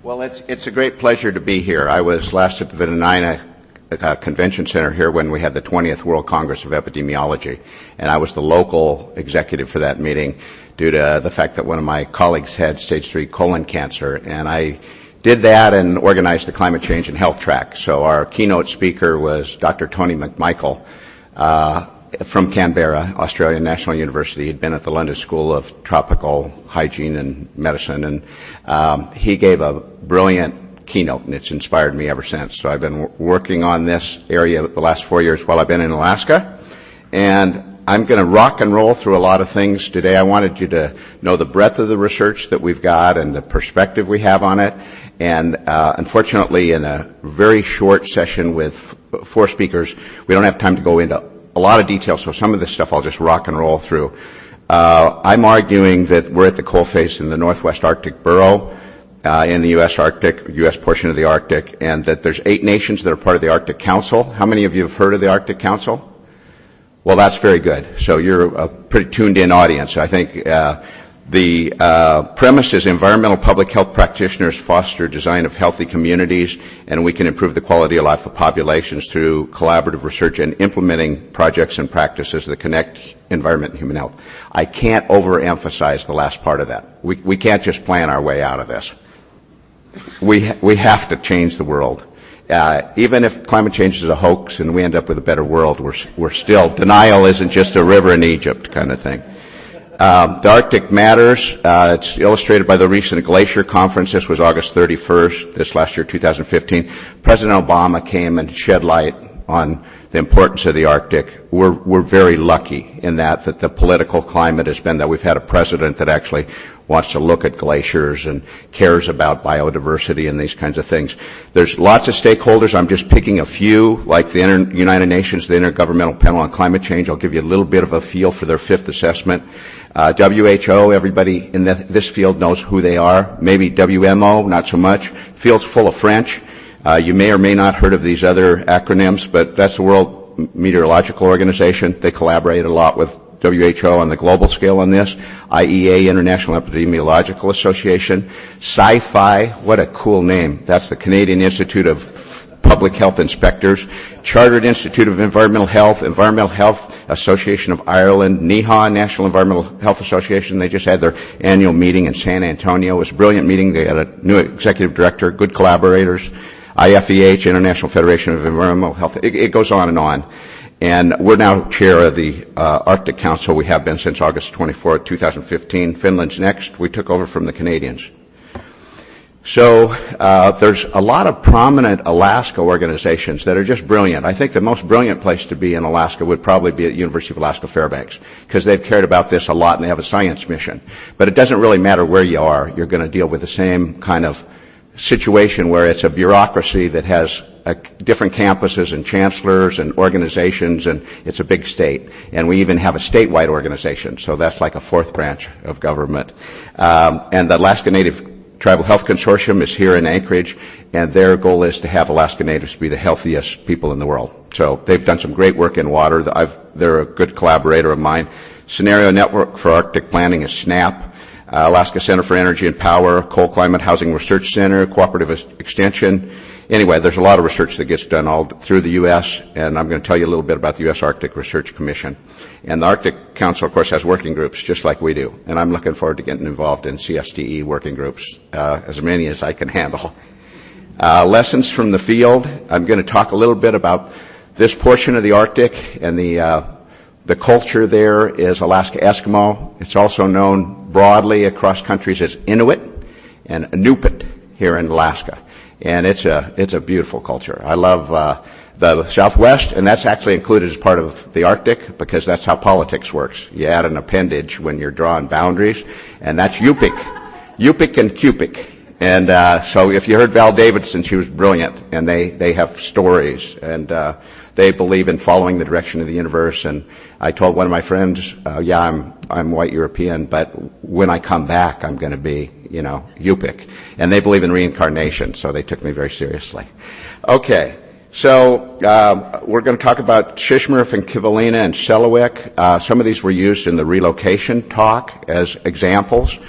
Well, it's a great pleasure to be here. I was last at the Vinaya Convention Center here when we had the 20th World Congress of Epidemiology, and I was the local executive for that meeting due to the fact that one of my colleagues had stage 3 colon cancer, and I did that and organized the climate change and health track. So our keynote speaker was Dr. Tony McMichael from Canberra, Australian National University. He'd been at the London School of Tropical Hygiene and Medicine, and he gave a brilliant keynote, and it's inspired me ever since. So I've been working on this area the last 4 years while I've been in Alaska, and I'm going to rock and roll through a lot of things today. I wanted you to know the breadth of the research that we've got and the perspective we have on it. And unfortunately, in a very short session with 4 speakers, we don't have time to go into a lot of detail, so some of this stuff I'll just rock and roll through. I'm arguing that we're at the coalface in the Northwest Arctic Burrow, in the U.S. portion of the Arctic, and that there's 8 nations that are part of the Arctic Council. How many of you have heard of the Arctic Council? Well, that's very good. So you're a pretty tuned in audience. I think, the premise is environmental public health practitioners foster design of healthy communities, and we can improve the quality of life of populations through collaborative research and implementing projects and practices that connect environment and human health. I can't overemphasize the last part of that. We can't just plan our way out of this. We have to change the world. Even if climate change is a hoax and we end up with a better world, we're still, denial isn't just a river in Egypt kind of thing. The Arctic matters. It's illustrated by the recent Glacier Conference. This was August 31st, this last year, 2015. President Obama came and shed light on the importance of the Arctic. We're very lucky in that the political climate has been that we've had a president that actually wants to look at glaciers and cares about biodiversity and these kinds of things. There's lots of stakeholders. I'm just picking a few, like the United Nations, the Intergovernmental Panel on Climate Change. I'll give you a little bit of a feel for their 5th assessment. WHO, everybody in this field knows who they are. Maybe WMO, not so much. Field's full of French. You may or may not heard of these other acronyms, but that's the World Meteorological Organization. They collaborate a lot with WHO on the global scale on this. IEA, International Epidemiological Association. SciFi, what a cool name. That's the Canadian Institute of Public Health Inspectors. Chartered Institute of Environmental Health Association of Ireland, NEHA, National Environmental Health Association. They just had their annual meeting in San Antonio. It was a brilliant meeting. They had a new executive director, good collaborators. IFEH, International Federation of Environmental Health. It goes on and on. And we're now chair of the Arctic Council. We have been since August 24, 2015. Finland's next. We took over from the Canadians. So there's a lot of prominent Alaska organizations that are just brilliant. I think the most brilliant place to be in Alaska would probably be at University of Alaska Fairbanks, because they've cared about this a lot and they have a science mission. But it doesn't really matter where you are. You're going to deal with the same kind of situation where it's a bureaucracy that has different campuses and chancellors and organizations, and it's a big state. And we even have a statewide organization, so that's like a 4th branch of government. And the Alaska Native Tribal Health Consortium is here in Anchorage, and their goal is to have Alaska Natives be the healthiest people in the world. So they've done some great work in water. They're a good collaborator of mine. Scenario Network for Arctic Planning is SNAP. Alaska Center for Energy and Power, Cold Climate Housing Research Center, Cooperative Extension. Anyway, there's a lot of research that gets done all through the U.S., and I'm going to tell you a little bit about the U.S. Arctic Research Commission. And the Arctic Council, of course, has working groups just like we do, and I'm looking forward to getting involved in CSTE working groups, as many as I can handle. Lessons from the field. I'm going to talk a little bit about this portion of the Arctic, and the culture there is Alaska Eskimo. It's also known broadly across countries as Inuit and Inupiat here in Alaska. And it's a beautiful culture. I love the Southwest, and that's actually included as part of the Arctic because that's how politics works. You add an appendage when you're drawing boundaries, and that's Yupik. Yupik and Cupik. And so if you heard Val Davidson, she was brilliant, and they have stories, and they believe in following the direction of the universe. And I told one of my friends, I'm white European, but when I come back, I'm going to be, Yupik. And they believe in reincarnation, so they took me very seriously. Okay, so we're going to talk about Shishmaref and Kivalina and Selawik. Some of these were used in the relocation talk as examples.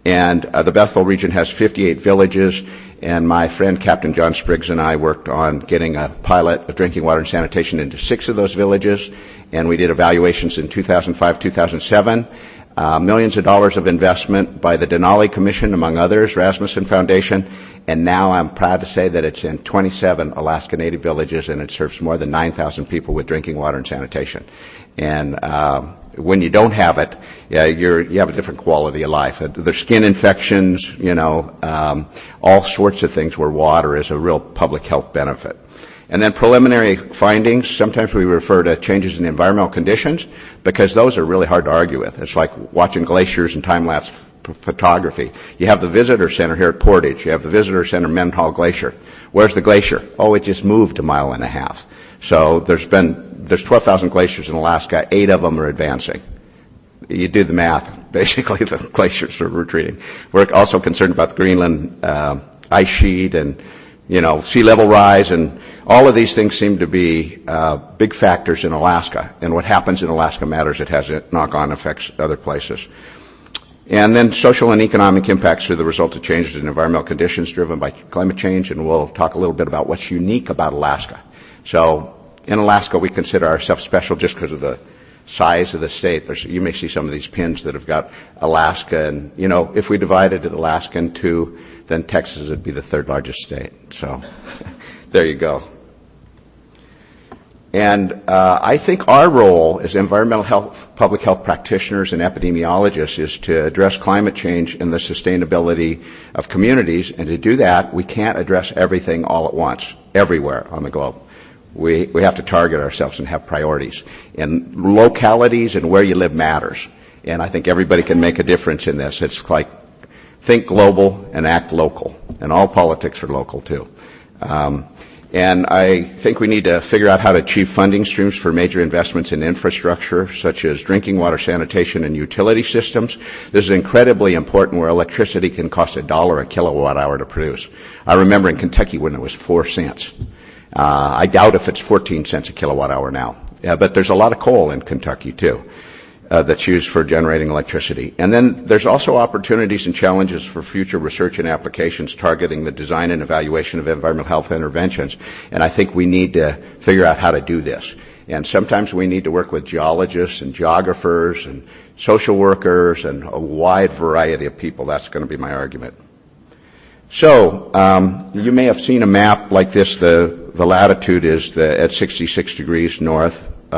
And the Bethel region has 58 villages, and my friend Captain John Spriggs and I worked on getting a pilot of drinking water and sanitation into 6 of those villages, and we did evaluations in 2005, 2007. Millions of dollars of investment by the Denali Commission, among others, Rasmussen Foundation, and now I'm proud to say that it's in 27 Alaska Native villages, and it serves more than 9,000 people with drinking water and sanitation. And when you don't have it, you have a different quality of life. There's skin infections, all sorts of things where water is a real public health benefit. And then preliminary findings, sometimes we refer to changes in environmental conditions because those are really hard to argue with. It's like watching glaciers and time-lapse photography. You have the visitor center here at Portage. You have the visitor center, Mendenhall Glacier. Where's the glacier? Oh, it just moved a mile and a half. So there's 12,000 glaciers in Alaska. 8 of them are advancing. You do the math. Basically, the glaciers are retreating. We're also concerned about the Greenland ice sheet and sea level rise, and all of these things seem to be big factors in Alaska. And what happens in Alaska matters. It has knock-on effects other places. And then social and economic impacts are the result of changes in environmental conditions driven by climate change, and we'll talk a little bit about what's unique about Alaska. So in Alaska, we consider ourselves special just because of the size of the state. You may see some of these pins that have got Alaska, and if we divided Alaska in 2, then Texas would be the 3rd largest state. So there you go. And I think our role as environmental health, public health practitioners and epidemiologists is to address climate change and the sustainability of communities. And to do that, we can't address everything all at once, everywhere on the globe. We have to target ourselves and have priorities. And localities and where you live matters. And I think everybody can make a difference in this. It's like think global and act local. And all politics are local too. And I think we need to figure out how to achieve funding streams for major investments in infrastructure, such as drinking water, sanitation, and utility systems. This is incredibly important where electricity can cost $1 a kilowatt hour to produce. I remember in Kentucky when it was 4 cents. I doubt if it's 14 cents a kilowatt hour now. Yeah, but there's a lot of coal in Kentucky too. That's used for generating electricity. And then there's also opportunities and challenges for future research and applications targeting the design and evaluation of environmental health interventions. And I think we need to figure out how to do this. And sometimes we need to work with geologists and geographers and social workers and a wide variety of people. That's going to be my argument. So, you may have seen a map like this. The latitude is at 66 degrees north.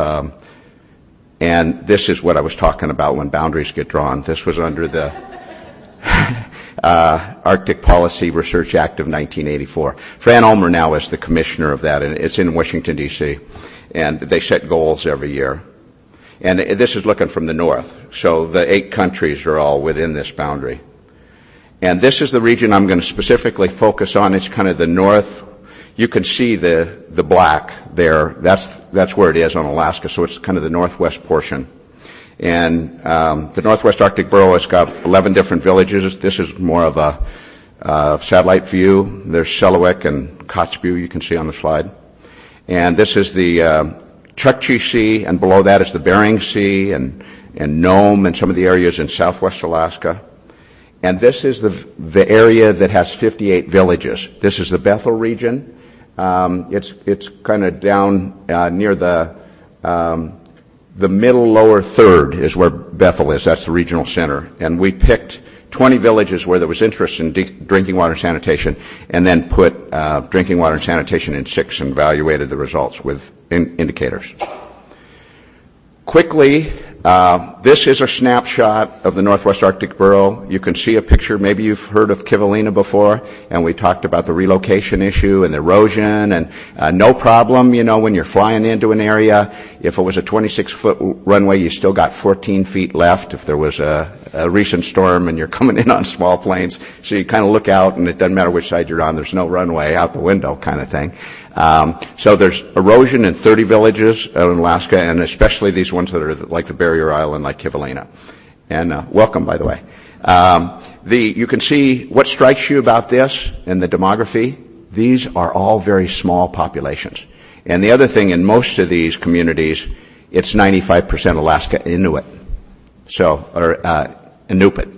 And this is what I was talking about when boundaries get drawn. This was under the Arctic Policy Research Act of 1984. Fran Ulmer now is the commissioner of that, and it's in Washington, D.C. And they set goals every year. And this is looking from the north. So the 8 countries are all within this boundary. And this is the region I'm going to specifically focus on. It's kind of the north. You can see the black there. That's where it is on Alaska. So it's kind of the northwest portion. And the Northwest Arctic Borough has got 11 different villages. This is more of a satellite view. There's Selawik and Kotzebue you can see on the slide. And this is the Chukchi Sea, and below that is the Bering Sea and Nome and some of the areas in southwest Alaska. And this is the area that has 58 villages. This is the Bethel region. It's kind of down near the middle lower third is where Bethel is. That's the regional center. And we picked 20 villages where there was interest in drinking water and sanitation, and then put drinking water and sanitation in 6 and evaluated the results with indicators. Quickly, this is a snapshot of the Northwest Arctic Borough. You can see a picture. Maybe you've heard of Kivalina before, and we talked about the relocation issue and the erosion, and no problem, when you're flying into an area. If it was a 26-foot runway, you still got 14 feet left if there was a recent storm and you're coming in on small planes. So you kind of look out, and it doesn't matter which side you're on. There's no runway out the window kind of thing. So there's erosion in 30 villages in Alaska, and especially these ones that are like the barrier island, like Kivalina. And welcome, by the way. You can see what strikes you about this and the demography. These are all very small populations. And the other thing, in most of these communities, it's 95% Alaska Inuit. So, or Inupiat.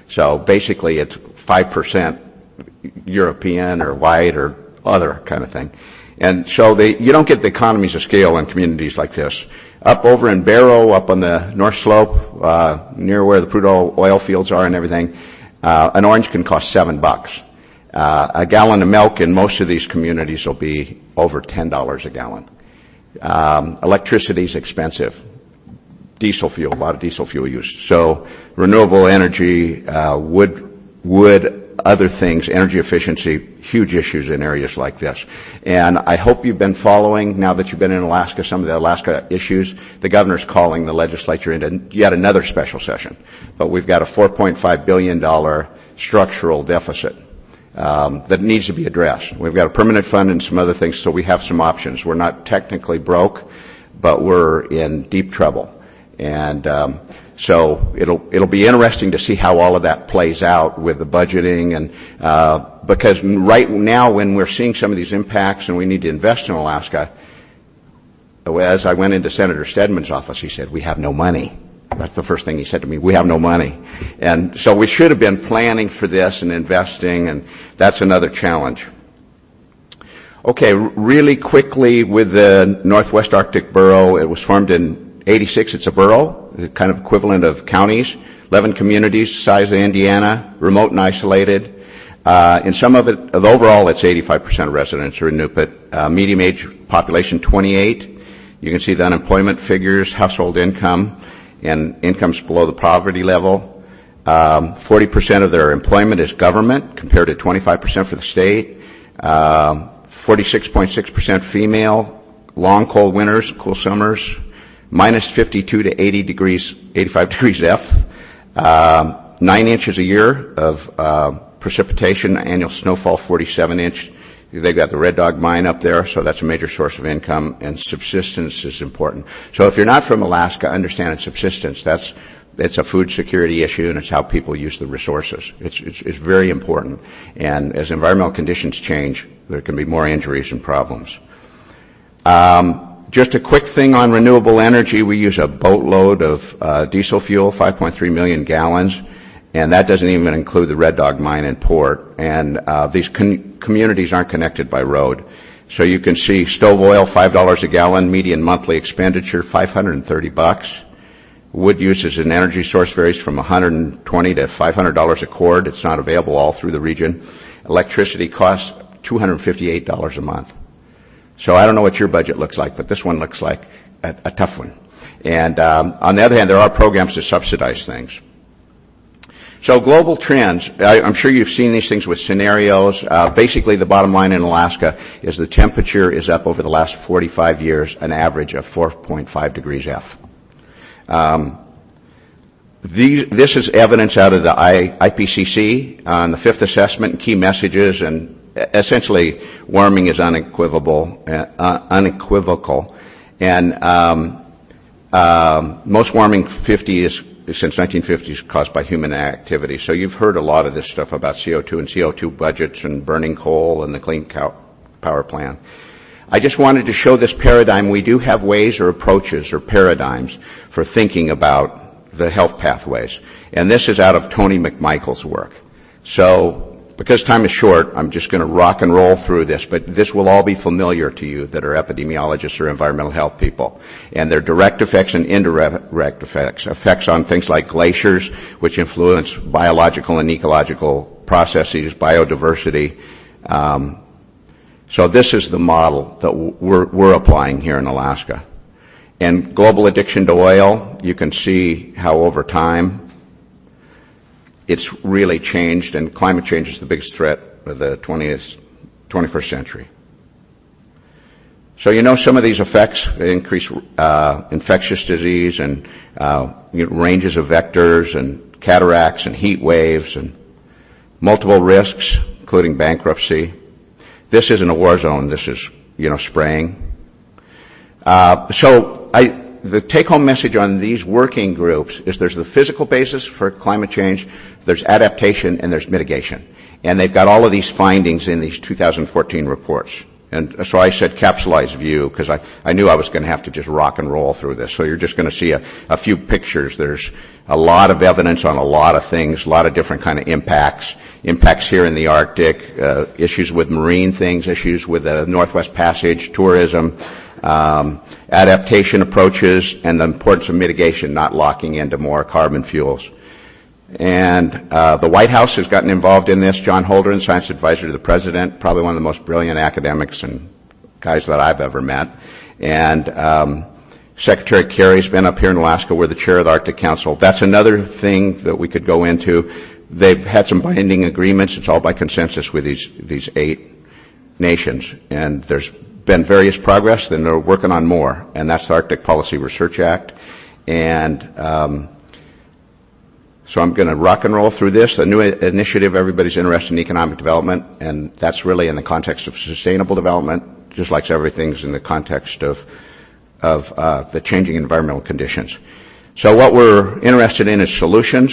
So basically it's 5% European or white or other kind of thing. And so you don't get the economies of scale in communities like this. Up over in Barrow, up on the North Slope, near where the crude oil fields are and everything, an orange can cost $7. A gallon of milk in most of these communities will be over $10 a gallon. Electricity is expensive. Diesel fuel, a lot of diesel fuel used. So renewable energy, wood, other things, energy efficiency, huge issues in areas like this. And I hope you've been following, now that you've been in Alaska, some of the Alaska issues. The governor's calling the legislature into yet another special session. But we've got a $4.5 billion structural deficit that needs to be addressed. We've got a permanent fund and some other things, so we have some options. We're not technically broke, but we're in deep trouble. And so it'll be interesting to see how all of that plays out with the budgeting, and because right now when we're seeing some of these impacts and we need to invest in Alaska, as I went into Senator Stedman's office, he said, "We have no money." That's the first thing he said to me. We have no money. And so we should have been planning for this and investing, and that's another challenge. Okay, really quickly with the Northwest Arctic Borough, it was formed in 86, it's a borough, the kind of equivalent of counties, 11 communities, size of Indiana, remote and isolated. In some of it, overall, it's 85% of residents are in Newport. Medium age population, 28. You can see the unemployment figures, household income, and incomes below the poverty level. 40% of their employment is government, compared to 25% for the state. 46.6% female, long cold winters, cool summers, minus 52 to 80 degrees, 85 degrees F, 9 inches a year of precipitation, annual snowfall 47 inch. They've got the Red Dog mine up there, so that's a major source of income, and subsistence is important. So if you're not from Alaska, understand that subsistence, it's a food security issue, and it's how people use the resources. It's very important. And as environmental conditions change, there can be more injuries and problems. Just a quick thing on renewable energy. We use a boatload of diesel fuel, 5.3 million gallons, and that doesn't even include the Red Dog mine and port. And these communities aren't connected by road. So you can see stove oil, $5 a gallon, median monthly expenditure, $530. Wood use as an energy source varies from $120 to $500 a cord. It's not available all through the region. Electricity costs $258 a month. So I don't know what your budget looks like, but this one looks like a tough one. And on the other hand, there are programs to subsidize things. So global trends, I'm sure you've seen these things with scenarios. Basically, the bottom line in Alaska is the temperature is up over the last 45 years, an average of 4.5 degrees F. This is evidence out of the IPCC on the fifth assessment and key messages, and essentially warming is unequivocal. And most warming 50 is since 1950 is caused by human activity. So you've heard a lot of this stuff about CO2 and CO2 budgets and burning coal and the Clean Power Plan. I just wanted to show this paradigm. We do have ways or approaches or paradigms for thinking about the health pathways. And this is out of Tony McMichael's work. So because time is short, I'm just going to rock and roll through this, but this will all be familiar to you that are epidemiologists or environmental health people. And their direct effects and indirect effects on things like glaciers, which influence biological and ecological processes, biodiversity. So this is the model that we're applying here in Alaska. And global addiction to oil, you can see how over time it's really changed, and climate change is the biggest threat of the 21st century. So you know some of these effects, increase infectious disease and ranges of vectors and cataracts and heat waves and multiple risks, including bankruptcy. This isn't a war zone. This is, spraying. The take-home message on these working groups is there's the physical basis for climate change, there's adaptation, and there's mitigation. And they've got all of these findings in these 2014 reports. And so I said capsulized view because I knew I was going to have to just rock and roll through this. So you're just going to see a few pictures. There's a lot of evidence on a lot of things, a lot of different kind of impacts here in the Arctic, issues with marine things, issues with the Northwest Passage, tourism, adaptation approaches, and the importance of mitigation, not locking into more carbon fuels. And the White House has gotten involved in this. John Holdren, science advisor to the president, probably one of the most brilliant academics and guys that I've ever met. And Secretary Kerry's been up here in Alaska. We're the chair of the Arctic Council. That's another thing that we could go into. They've had some binding agreements. It's all by consensus with these 8 nations. And there's been various progress, then they're working on more. And that's the Arctic Policy Research Act. And so I'm going to rock and roll through this. A new initiative, everybody's interested in economic development, and that's really in the context of sustainable development, just like everything's in the context of the changing environmental conditions. So what we're interested in is solutions.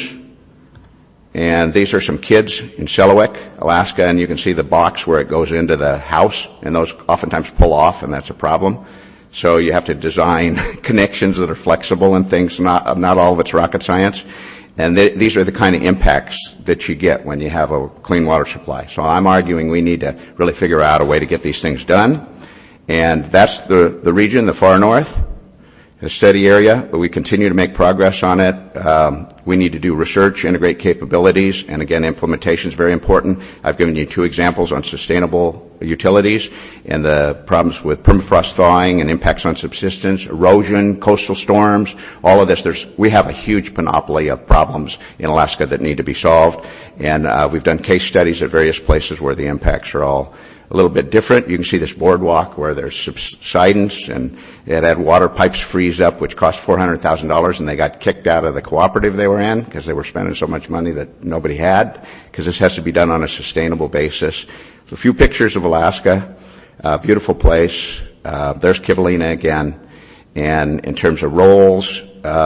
And these are some kids in Selawik, Alaska, and you can see the box where it goes into the house, and those oftentimes pull off, and that's a problem. So you have to design connections that are flexible and things, not all of it's rocket science. And these are the kind of impacts that you get when you have a clean water supply. So I'm arguing we need to really figure out a way to get these things done. And that's the region, the far north, a steady area, but we continue to make progress on it. We need to do research, integrate capabilities, and again, implementation is very important. I've given you 2 examples on sustainable utilities and the problems with permafrost thawing and impacts on subsistence, erosion, coastal storms, all of this. We have a huge panoply of problems in Alaska that need to be solved, and we've done case studies at various places where the impacts are all a little bit different. You can see this boardwalk where there's subsidence, and it had water pipes freeze up, which cost $400,000, and they got kicked out of the cooperative they were in because they were spending so much money that nobody had, because this has to be done on a sustainable basis. So a few pictures of Alaska, beautiful place. There's Kivalina again. And in terms of roles,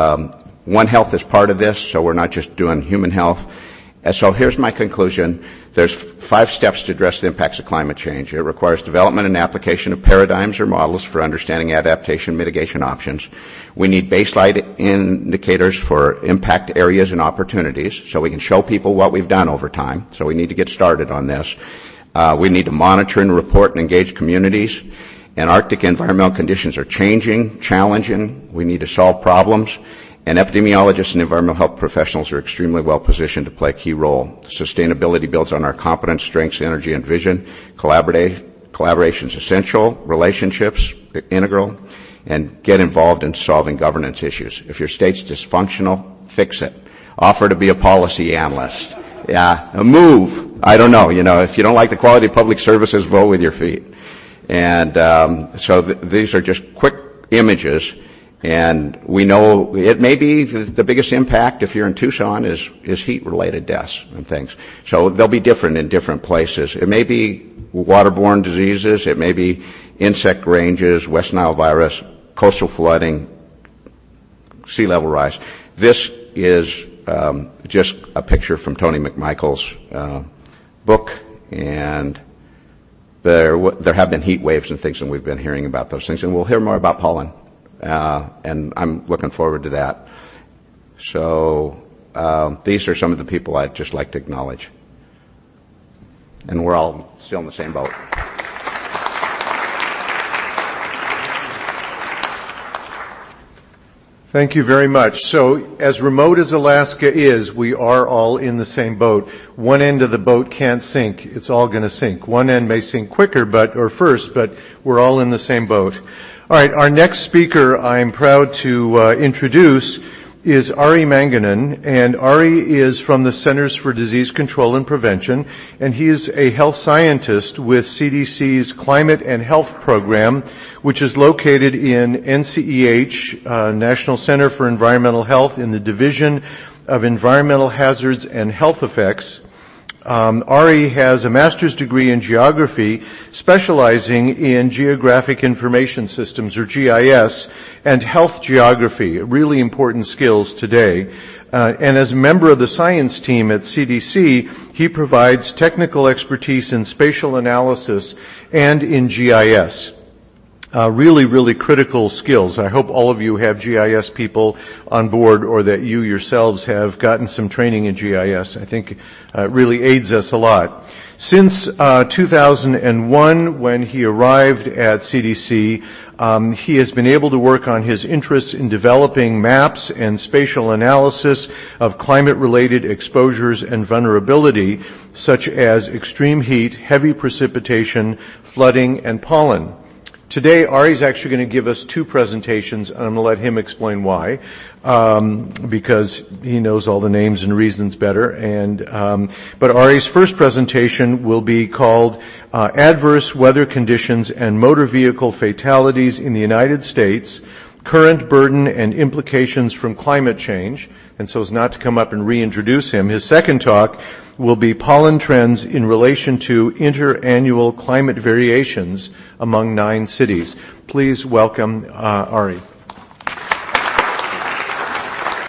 One Health is part of this, so we're not just doing human health. And so here's my conclusion. There's 5 steps to address the impacts of climate change. It requires development and application of paradigms or models for understanding adaptation mitigation options. We need baseline indicators for impact areas and opportunities so we can show people what we've done over time. So we need to get started on this. We need to monitor and report and engage communities. And Arctic environmental conditions are changing, challenging. We need to solve problems. And epidemiologists and environmental health professionals are extremely well positioned to play a key role. Sustainability builds on our competence, strengths, energy, and vision. Collaboration is essential. Relationships, integral. And get involved in solving governance issues. If your state's dysfunctional, fix it. Offer to be a policy analyst. Yeah, move. I don't know. If you don't like the quality of public services, vote with your feet. And so these are just quick images. And we know it may be the biggest impact if you're in Tucson is heat-related deaths and things. So they'll be different in different places. It may be waterborne diseases. It may be insect ranges, West Nile virus, coastal flooding, sea level rise. This is just a picture from Tony McMichael's book, and there have been heat waves and things, and we've been hearing about those things, and we'll hear more about pollen. And I'm looking forward to that. So these are some of the people I'd just like to acknowledge. And we're all still in the same boat. Thank you very much. So as remote as Alaska is, we are all in the same boat. One end of the boat can't sink. It's all going to sink. One end may sink quicker, but we're all in the same boat. All right, our next speaker I'm proud to introduce is Ari Manganen, and Ari is from the Centers for Disease Control and Prevention, and he is a health scientist with CDC's Climate and Health Program, which is located in NCEH, National Center for Environmental Health, in the Division of Environmental Hazards and Health Effects. Ari has a master's degree in geography, specializing in geographic information systems, or GIS, and health geography, really important skills today. And as a member of the science team at CDC, he provides technical expertise in spatial analysis and in GIS. really critical skills. I hope all of you have GIS people on board, or that you yourselves have gotten some training in GIS. I think it really aids us a lot. Since 2001, when he arrived at CDC, he has been able to work on his interests in developing maps and spatial analysis of climate-related exposures and vulnerability, such as extreme heat, heavy precipitation, flooding, and pollen. Today, Ari's actually going to give us two presentations, and I'm going to let him explain why, because he knows all the names and reasons better. But Ari's first presentation will be called Adverse Weather Conditions and Motor Vehicle Fatalities in the United States, Current Burden and Implications from Climate Change. And so as not to come up and reintroduce him, his second talk will be Pollen Trends in Relation to Interannual Climate Variations Among 9 Cities. Please welcome Ari.